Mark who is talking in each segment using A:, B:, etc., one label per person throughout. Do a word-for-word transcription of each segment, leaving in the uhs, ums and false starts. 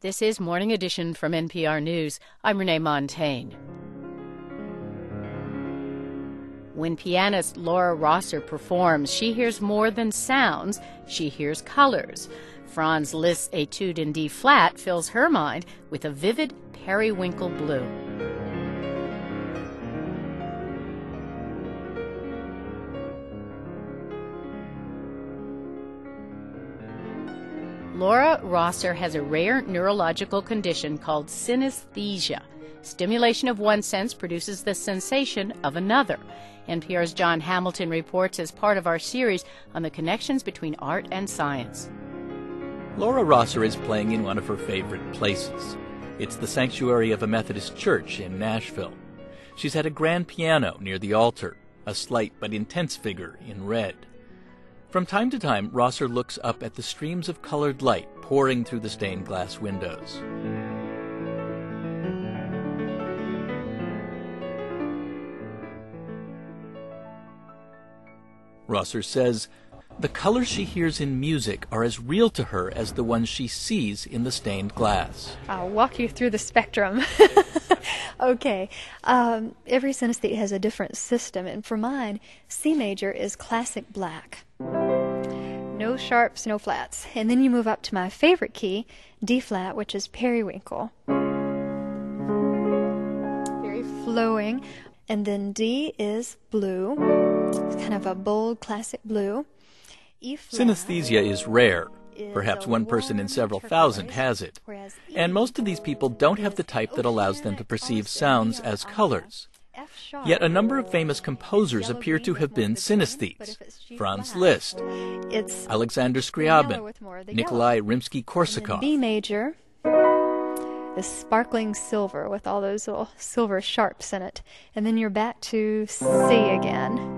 A: This is Morning Edition from N P R News. I'm Renee Montaigne. When pianist Laura Rosser performs, she hears more than sounds, she hears colors. Franz Liszt's Etude in D-flat fills her mind with a vivid periwinkle blue. Laura Rosser has a rare neurological condition called synesthesia. Stimulation of one sense produces the sensation of another. N P R's John Hamilton reports as part of our series on the connections between art and science.
B: Laura Rosser is playing in one of her favorite places. It's the sanctuary of a Methodist church in Nashville. She's at a grand piano near the altar, a slight but intense figure in red. From time to time, Rosser looks up at the streams of colored light pouring through the stained glass windows. Rosser says the colors she hears in music are as real to her as the ones she sees in the stained glass.
C: I'll walk you through the spectrum. Okay. Um, every synesthete has a different system, and for mine, C major is classic black. No sharps, no flats. And then you move up to my favorite key, D flat, which is periwinkle. Very flowing. And then D is blue. It's kind of a bold classic blue. E flat.
B: Synesthesia is rare. Perhaps one person in several thousand has it. And most of these people don't have the type that allows them to perceive sounds as colors. Yet a number of famous composers appear to have been synesthetes. Franz Liszt, Alexander Scriabin, Nikolai Rimsky-Korsakov.
C: B major, the sparkling silver with all those little silver sharps in it. And then you're back to C again.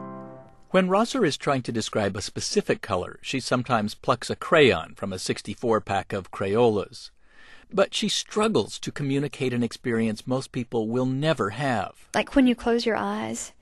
B: When Rosser is trying to describe a specific color, she sometimes plucks a crayon from a sixty-four pack of Crayolas. But she struggles to communicate an experience most people will never have.
C: Like when you close your eyes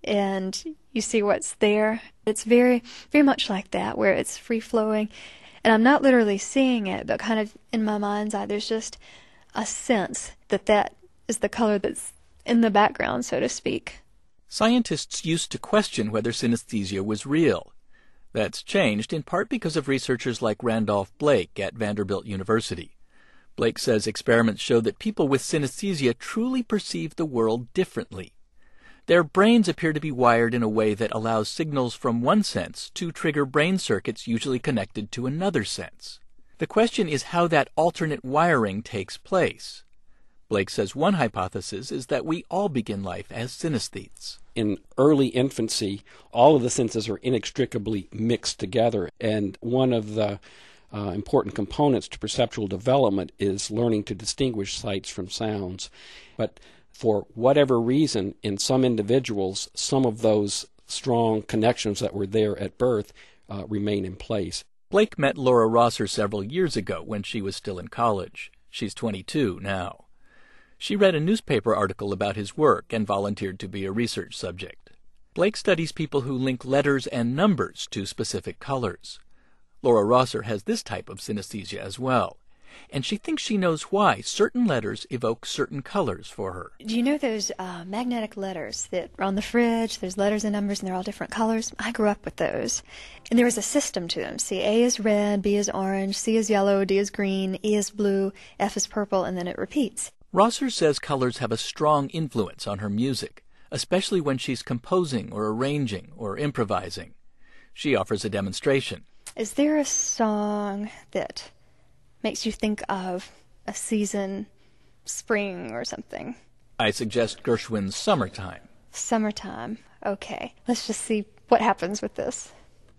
C: and you see what's there. It's very, very much like that, where it's free-flowing. And I'm not literally seeing it, but kind of in my mind's eye, there's just a sense that that is the color that's in the background, so to speak.
B: Scientists used to question whether synesthesia was real. That's changed in part because of researchers like Randolph Blake at Vanderbilt University. Blake says experiments show that people with synesthesia truly perceive the world differently. Their brains appear to be wired in a way that allows signals from one sense to trigger brain circuits usually connected to another sense. The question is how that alternate wiring takes place. Blake says one hypothesis is that we all begin life as synesthetes.
D: In early infancy, all of the senses are inextricably mixed together, and one of the uh, important components to perceptual development is learning to distinguish sights from sounds. But for whatever reason, in some individuals, some of those strong connections that were there at birth uh, remain in place.
B: Blake met Laura Rosser several years ago when she was still in college. She's twenty-two now. She read a newspaper article about his work and volunteered to be a research subject. Blake studies people who link letters and numbers to specific colors. Laura Rosser has this type of synesthesia as well, and she thinks she knows why certain letters evoke certain colors for her.
C: Do you know those uh, magnetic letters that are on the fridge? There's letters and numbers, and they're all different colors. I grew up with those, and there was a system to them. See, A is red, B is orange, C is yellow, D is green, E is blue, F is purple, and then it repeats.
B: Rosser says colors have a strong influence on her music, especially when she's composing or arranging or improvising. She offers a demonstration.
C: Is there a song that makes you think of a season, spring or something?
B: I suggest Gershwin's Summertime.
C: Summertime. Okay. Let's just see what happens with this.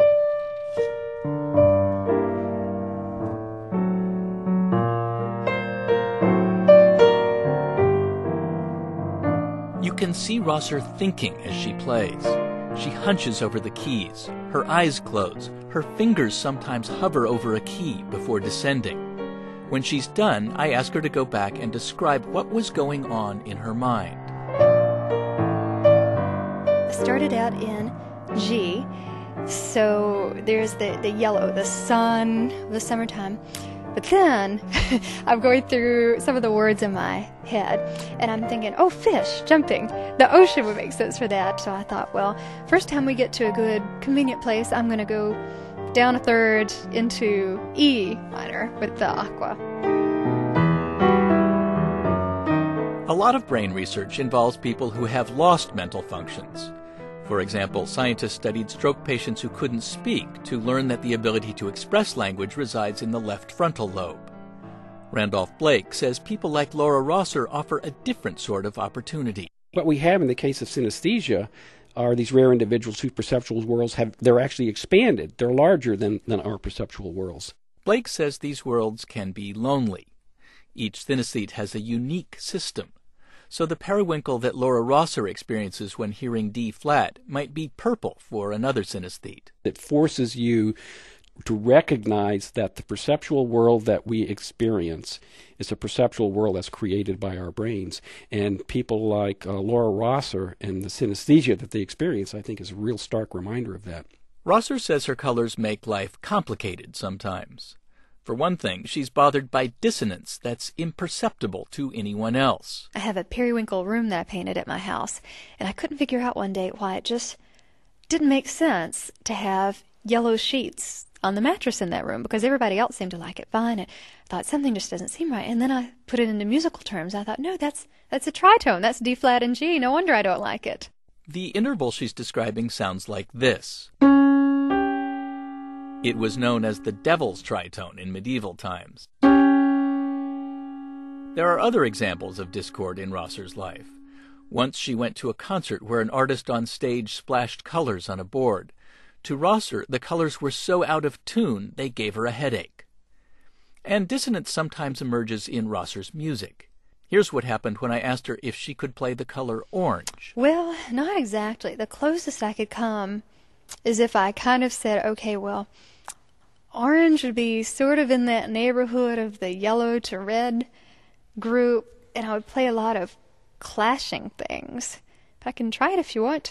B: You can see Rosser thinking as she plays. She hunches over the keys. Her eyes close. Her fingers sometimes hover over a key before descending. When she's done, I ask her to go back and describe what was going on in her mind.
C: I started out in G, so there's the, the yellow, the sun, the summertime. But then I'm going through some of the words in my head, and I'm thinking, oh, fish, jumping. The ocean would make sense for that. So I thought, well, first time we get to a good, convenient place, I'm going to go down a third into E minor with the aqua.
B: A lot of brain research involves people who have lost mental functions. For example, scientists studied stroke patients who couldn't speak to learn that the ability to express language resides in the left frontal lobe. Randolph Blake says people like Laura Rosser offer a different sort of opportunity.
D: What we have in the case of synesthesia are these rare individuals whose perceptual worlds have, they're actually expanded. They're larger than, than our perceptual worlds.
B: Blake says these worlds can be lonely. Each synesthete has a unique system. So the periwinkle that Laura Rosser experiences when hearing D flat might be purple for another synesthete.
D: It forces you to recognize that the perceptual world that we experience is a perceptual world that's created by our brains. And people like uh, Laura Rosser and the synesthesia that they experience, I think, is a real stark reminder of that.
B: Rosser says her colors make life complicated sometimes. For one thing, she's bothered by dissonance that's imperceptible to anyone else.
C: I have a periwinkle room that I painted at my house, and I couldn't figure out one day why it just didn't make sense to have yellow sheets on the mattress in that room, because everybody else seemed to like it fine. And I thought, something just doesn't seem right. And then I put it into musical terms. I thought, no, that's that's a tritone. That's D flat and G. No wonder I don't like it.
B: The interval she's describing sounds like this. It was known as the devil's tritone in medieval times. There are other examples of discord in Rosser's life. Once she went to a concert where an artist on stage splashed colors on a board. To Rosser, the colors were so out of tune they gave her a headache. And dissonance sometimes emerges in Rosser's music. Here's what happened when I asked her if she could play the color orange.
C: Well, not exactly. The closest I could come is if I kind of said, okay, well, orange would be sort of in that neighborhood of the yellow to red group, and I would play a lot of clashing things. But I can try it if you want.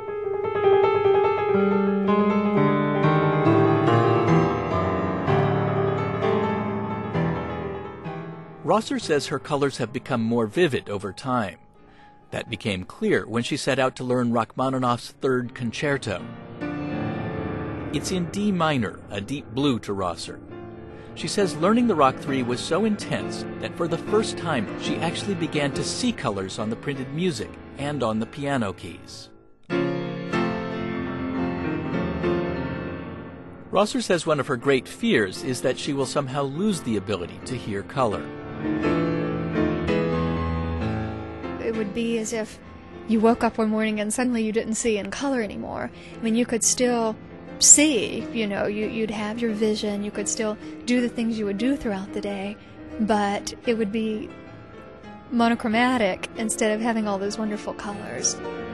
B: Rosser says her colors have become more vivid over time. That became clear when she set out to learn Rachmaninoff's Third Concerto. It's in D minor, a deep blue to Rosser. She says learning the Rock three was so intense that for the first time she actually began to see colors on the printed music and on the piano keys. Rosser says one of her great fears is that she will somehow lose the ability to hear color.
C: It would be as if you woke up one morning and suddenly you didn't see in color anymore. I mean, you could still see, you know, you, you'd have your vision, you could still do the things you would do throughout the day, but it would be monochromatic instead of having all those wonderful colors.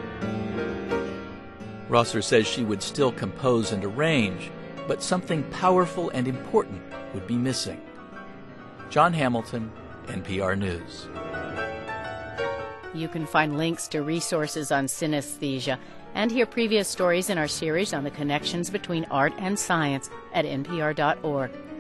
B: Rosser says she would still compose and arrange, but something powerful and important would be missing. John Hamilton, N P R News.
A: You can find links to resources on synesthesia and hear previous stories in our series on the connections between art and science at N P R dot org.